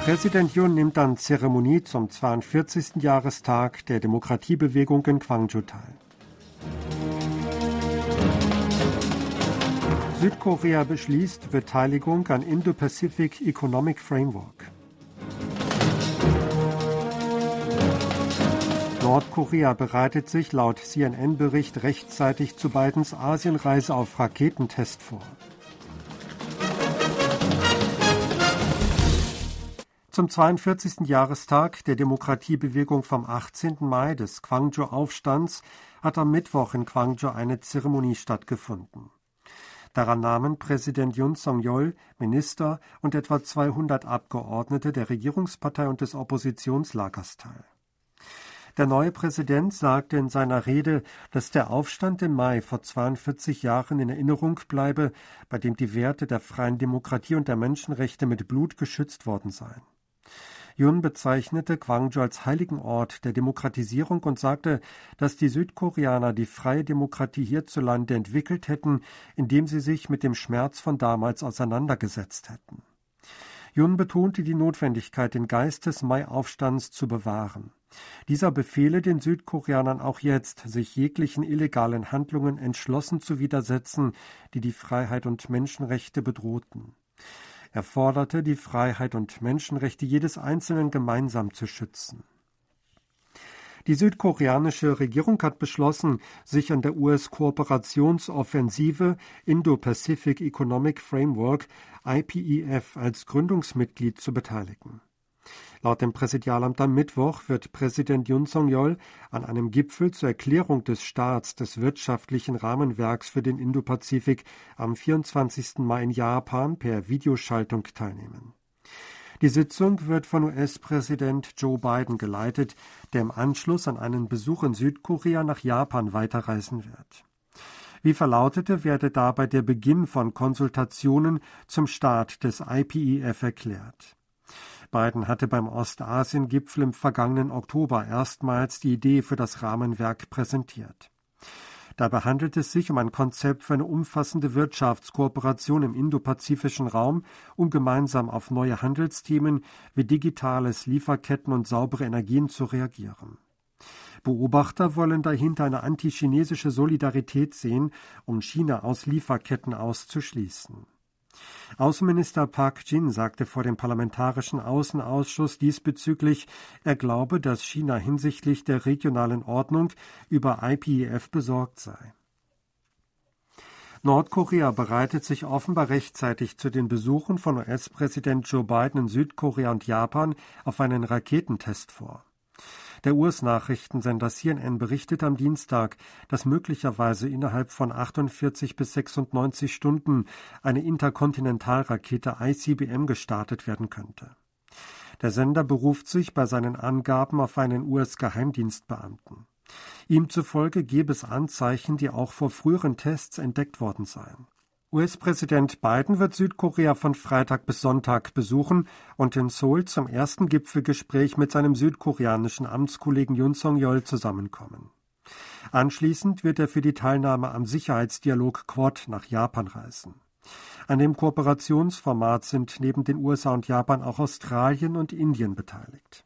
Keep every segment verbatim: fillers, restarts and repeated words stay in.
Präsident Yoon nimmt an Zeremonie zum zweiundvierzigsten Jahrestag der Demokratiebewegung in Gwangju teil. Südkorea beschließt Beteiligung an Indo-Pacific Economic Framework. Nordkorea bereitet sich laut C N N-Bericht rechtzeitig zu Bidens Asienreise auf Raketentest vor. Zum zweiundvierzigsten Jahrestag der Demokratiebewegung vom achtzehnten Mai des Gwangju-Aufstands hat am Mittwoch in Gwangju eine Zeremonie stattgefunden. Daran nahmen Präsident Yoon Song-yeol, Minister und etwa zweihundert Abgeordnete der Regierungspartei und des Oppositionslagers teil. Der neue Präsident sagte in seiner Rede, dass der Aufstand im Mai vor zweiundvierzig Jahren in Erinnerung bleibe, bei dem die Werte der freien Demokratie und der Menschenrechte mit Blut geschützt worden seien. Yoon bezeichnete Gwangju als heiligen Ort der Demokratisierung und sagte, dass die Südkoreaner die freie Demokratie hierzulande entwickelt hätten, indem sie sich mit dem Schmerz von damals auseinandergesetzt hätten. Yoon betonte die Notwendigkeit, den Geist des Mai-Aufstands zu bewahren. Dieser befehle den Südkoreanern auch jetzt, sich jeglichen illegalen Handlungen entschlossen zu widersetzen, die die Freiheit und Menschenrechte bedrohten. Er forderte, die Freiheit und Menschenrechte jedes Einzelnen gemeinsam zu schützen. Die südkoreanische Regierung hat beschlossen, sich an der U S-Kooperationsoffensive Indo-Pacific Economic Framework I P E F als Gründungsmitglied zu beteiligen. Laut dem Präsidialamt am Mittwoch wird Präsident Yoon Song-yeol an einem Gipfel zur Erklärung des Staats des wirtschaftlichen Rahmenwerks für den Indopazifik am vierundzwanzigsten Mai in Japan per Videoschaltung teilnehmen. Die Sitzung wird von U S-Präsident Joe Biden geleitet, der im Anschluss an einen Besuch in Südkorea nach Japan weiterreisen wird. Wie verlautete, werde dabei der Beginn von Konsultationen zum Start des I P E F erklärt. Biden hatte beim Ostasien-Gipfel im vergangenen Oktober erstmals die Idee für das Rahmenwerk präsentiert. Dabei handelt es sich um ein Konzept für eine umfassende Wirtschaftskooperation im indopazifischen Raum, um gemeinsam auf neue Handelsthemen wie digitales, Lieferketten und saubere Energien zu reagieren. Beobachter wollen dahinter eine antichinesische Solidarität sehen, um China aus Lieferketten auszuschließen. Außenminister Park Jin sagte vor dem Parlamentarischen Außenausschuss diesbezüglich, er glaube, dass China hinsichtlich der regionalen Ordnung über I P E F besorgt sei. Nordkorea bereitet sich offenbar rechtzeitig zu den Besuchen von U S-Präsident Joe Biden in Südkorea und Japan auf einen Raketentest vor. Der U S-Nachrichtensender C N N berichtet am Dienstag, dass möglicherweise innerhalb von achtundvierzig bis sechsundneunzig Stunden eine Interkontinentalrakete I C B M gestartet werden könnte. Der Sender beruft sich bei seinen Angaben auf einen U S-Geheimdienstbeamten. Ihm zufolge gebe es Anzeichen, die auch vor früheren Tests entdeckt worden seien. U S-Präsident Biden wird Südkorea von Freitag bis Sonntag besuchen und in Seoul zum ersten Gipfelgespräch mit seinem südkoreanischen Amtskollegen Yoon Song-yeol zusammenkommen. Anschließend wird er für die Teilnahme am Sicherheitsdialog Quad nach Japan reisen. An dem Kooperationsformat sind neben den U S A und Japan auch Australien und Indien beteiligt.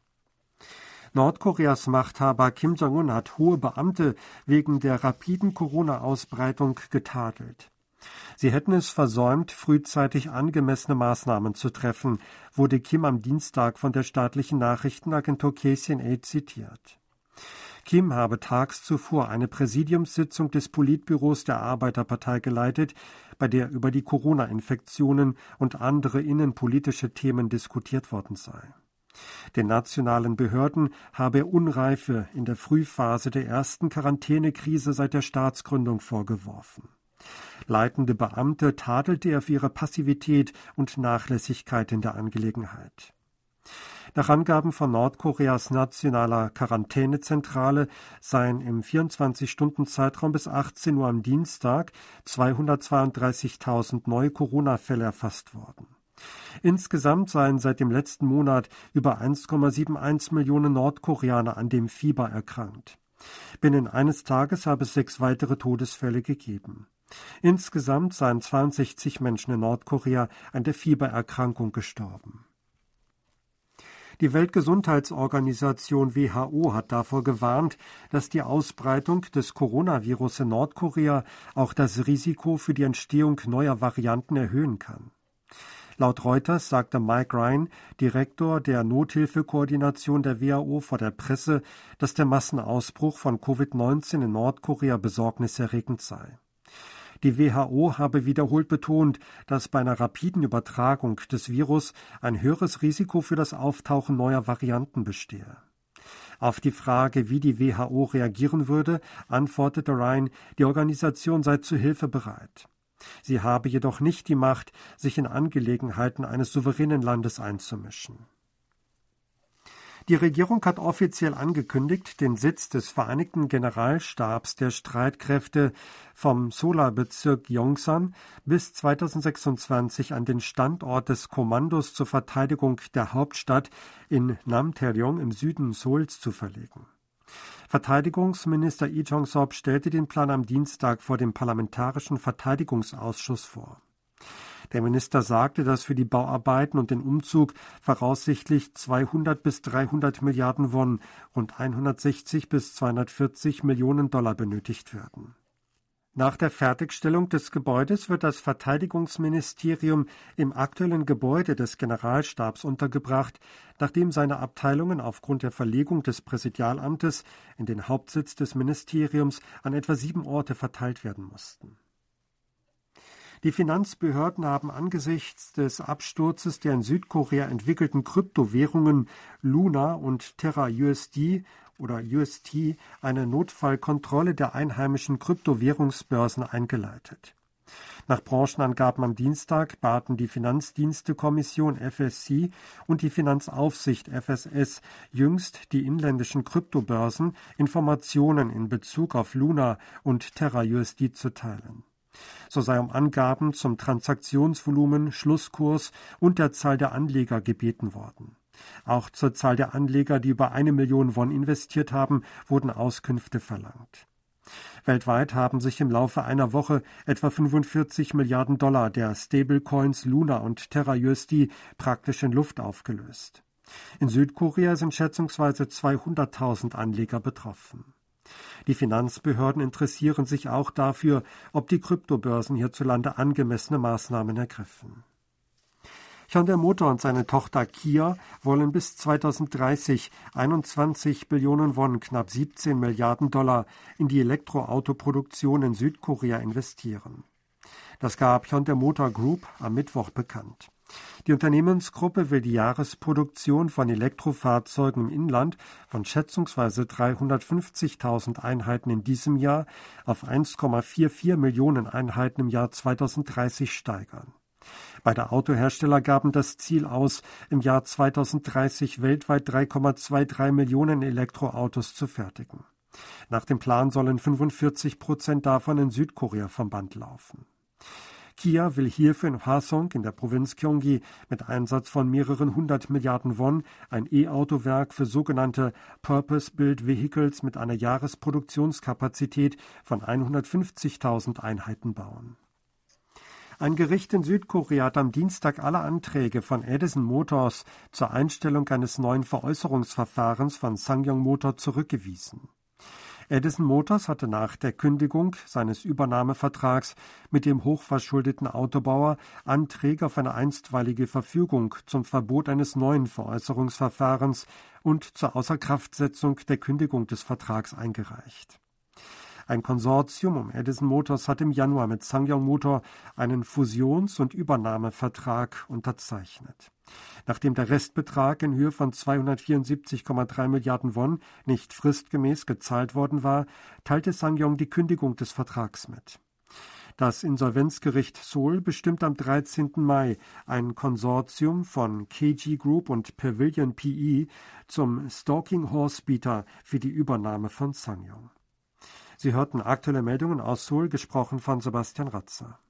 Nordkoreas Machthaber Kim Jong-un hat hohe Beamte wegen der rapiden Corona-Ausbreitung getadelt. Sie hätten es versäumt, frühzeitig angemessene Maßnahmen zu treffen, wurde Kim am Dienstag von der staatlichen Nachrichtenagentur K C N A zitiert. Kim habe tags zuvor eine Präsidiumssitzung des Politbüros der Arbeiterpartei geleitet, bei der über die Corona-Infektionen und andere innenpolitische Themen diskutiert worden sei. Den nationalen Behörden habe er Unreife in der Frühphase der ersten Quarantänekrise seit der Staatsgründung vorgeworfen. Leitende Beamte tadelte er für ihre Passivität und Nachlässigkeit in der Angelegenheit. Nach Angaben von Nordkoreas nationaler Quarantänezentrale seien im vierundzwanzig-Stunden-Zeitraum bis achtzehn Uhr am Dienstag zweihundertzweiunddreißigtausend neue Corona-Fälle erfasst worden. Insgesamt seien seit dem letzten Monat über eins Komma einundsiebzig Millionen Nordkoreaner an dem Fieber erkrankt. Binnen eines Tages habe es sechs weitere Todesfälle gegeben. Insgesamt seien zweiundsechzig Menschen in Nordkorea an der Fiebererkrankung gestorben. Die Weltgesundheitsorganisation W H O hat davor gewarnt, dass die Ausbreitung des Coronavirus in Nordkorea auch das Risiko für die Entstehung neuer Varianten erhöhen kann. Laut Reuters sagte Mike Ryan, Direktor der Nothilfekoordination der W H O, vor der Presse, dass der Massenausbruch von Covid neunzehn in Nordkorea besorgniserregend sei. Die W H O habe wiederholt betont, dass bei einer rapiden Übertragung des Virus ein höheres Risiko für das Auftauchen neuer Varianten bestehe. Auf die Frage, wie die W H O reagieren würde, antwortete Ryan, die Organisation sei zu Hilfe bereit. Sie habe jedoch nicht die Macht, sich in Angelegenheiten eines souveränen Landes einzumischen. Die Regierung hat offiziell angekündigt, den Sitz des Vereinigten Generalstabs der Streitkräfte vom Sola-Bezirk Yongsan bis zweitausendsechsundzwanzig an den Standort des Kommandos zur Verteidigung der Hauptstadt in Namtaeryong im Süden Seouls zu verlegen. Verteidigungsminister Lee Jong-sop stellte den Plan am Dienstag vor dem Parlamentarischen Verteidigungsausschuss vor. Der Minister sagte, dass für die Bauarbeiten und den Umzug voraussichtlich zweihundert bis dreihundert Milliarden Won, rund hundertsechzig bis zweihundertvierzig Millionen Dollar benötigt werden. Nach der Fertigstellung des Gebäudes wird das Verteidigungsministerium im aktuellen Gebäude des Generalstabs untergebracht, nachdem seine Abteilungen aufgrund der Verlegung des Präsidialamtes in den Hauptsitz des Ministeriums an etwa sieben Orte verteilt werden mussten. Die Finanzbehörden haben angesichts des Absturzes der in Südkorea entwickelten Kryptowährungen Luna und Terra U S D oder U S T eine Notfallkontrolle der einheimischen Kryptowährungsbörsen eingeleitet. Nach Branchenangaben am Dienstag baten die Finanzdienstekommission F S C und die Finanzaufsicht F S S jüngst die inländischen Kryptobörsen, Informationen in Bezug auf Luna und Terra U S D zu teilen. So sei um Angaben zum Transaktionsvolumen, Schlusskurs und der Zahl der Anleger gebeten worden. Auch zur Zahl der Anleger, die über eine Million Won investiert haben, wurden Auskünfte verlangt. Weltweit haben sich im Laufe einer Woche etwa fünfundvierzig Milliarden Dollar der Stablecoins Luna und Terra U S D praktisch in Luft aufgelöst. In Südkorea sind schätzungsweise zweihunderttausend Anleger betroffen. Die Finanzbehörden interessieren sich auch dafür, ob die Kryptobörsen hierzulande angemessene Maßnahmen ergriffen. Hyundai Motor und seine Tochter Kia wollen bis zweitausenddreißig einundzwanzig Billionen Won, knapp siebzehn Milliarden Dollar, in die Elektroautoproduktion in Südkorea investieren. Das gab Hyundai Motor Group am Mittwoch bekannt. Die Unternehmensgruppe will die Jahresproduktion von Elektrofahrzeugen im Inland von schätzungsweise dreihundertfünfzigtausend Einheiten in diesem Jahr auf eins Komma vierundvierzig Millionen Einheiten im Jahr zweitausenddreißig steigern. Beide Autohersteller gaben das Ziel aus, im Jahr zweitausenddreißig weltweit drei Komma dreiundzwanzig Millionen Elektroautos zu fertigen. Nach dem Plan sollen fünfundvierzig Prozent davon in Südkorea vom Band laufen. Kia will hierfür in Hwasong in der Provinz Gyeonggi mit Einsatz von mehreren hundert Milliarden Won ein E-Autowerk für sogenannte Purpose-Built Vehicles mit einer Jahresproduktionskapazität von hundertfünfzigtausend Einheiten bauen. Ein Gericht in Südkorea hat am Dienstag alle Anträge von Edison Motors zur Einstellung eines neuen Veräußerungsverfahrens von SsangYong Motor zurückgewiesen. Edison Motors hatte nach der Kündigung seines Übernahmevertrags mit dem hochverschuldeten Autobauer Anträge auf eine einstweilige Verfügung zum Verbot eines neuen Veräußerungsverfahrens und zur Außerkraftsetzung der Kündigung des Vertrags eingereicht. Ein Konsortium um Edison Motors hat im Januar mit SsangYong Motor einen Fusions- und Übernahmevertrag unterzeichnet. Nachdem der Restbetrag in Höhe von zweihundertvierundsiebzig Komma drei Milliarden Won nicht fristgemäß gezahlt worden war, teilte SsangYong die Kündigung des Vertrags mit. Das Insolvenzgericht Seoul bestimmt am dreizehnten Mai ein Konsortium von K G Group und Pavilion P E zum Stalking Horse Bieter für die Übernahme von SsangYong. Sie hörten aktuelle Meldungen aus Seoul, gesprochen von Sebastian Ratzer.